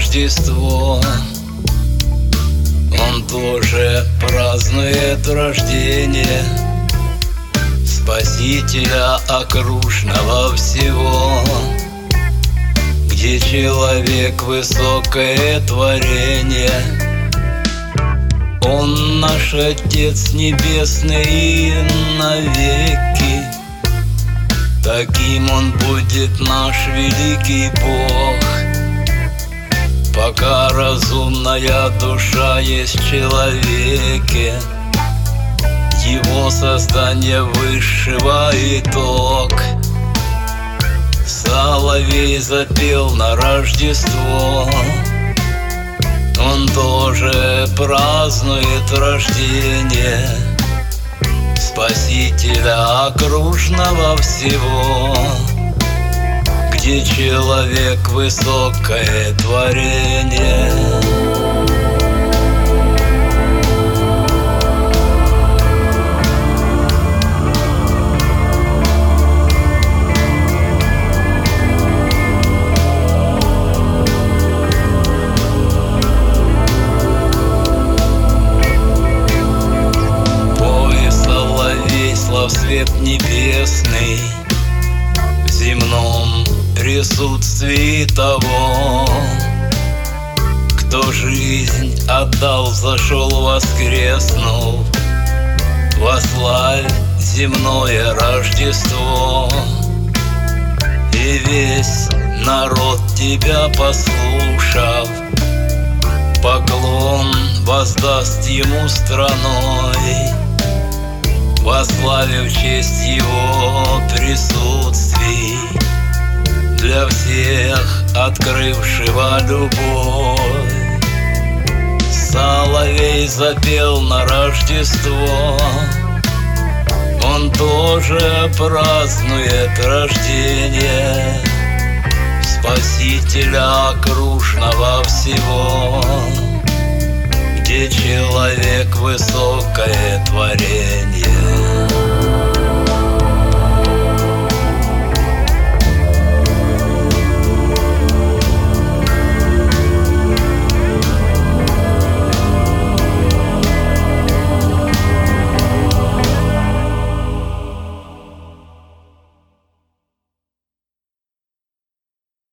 Рождество. Он тоже празднует рождение Спасителя окружного всего, где человек — высокое творение. Он наш Отец Небесный и навеки, таким Он будет наш великий Бог. Пока разумная душа есть в человеке, его создание высшего итог. Соловей запел на Рождество, он тоже празднует рождение Спасителя окружного всего, где человек — высокое творение. Свет небесный в земном присутствии того, кто жизнь отдал, зашел, воскреснул. Вославь земное Рождество, и весь народ тебя послушав, поклон воздаст ему страной, вославив честь его присутствий, для всех открывшего любовь. Соловей запел на Рождество, он тоже празднует рождение Спасителя окружного всего, где человек — высокое творение.